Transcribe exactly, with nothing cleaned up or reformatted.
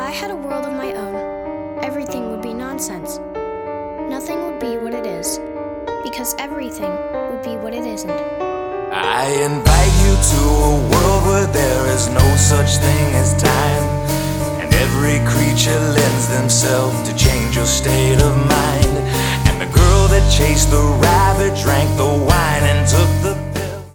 I had a world of my own, everything would be nonsense. Nothing would be what it is, because everything would be what it isn't. I invite you to a world where there is no such thing as time, and every creature lends themselves to change your state of mind. And the girl that chased the rabbit drank the wine and took the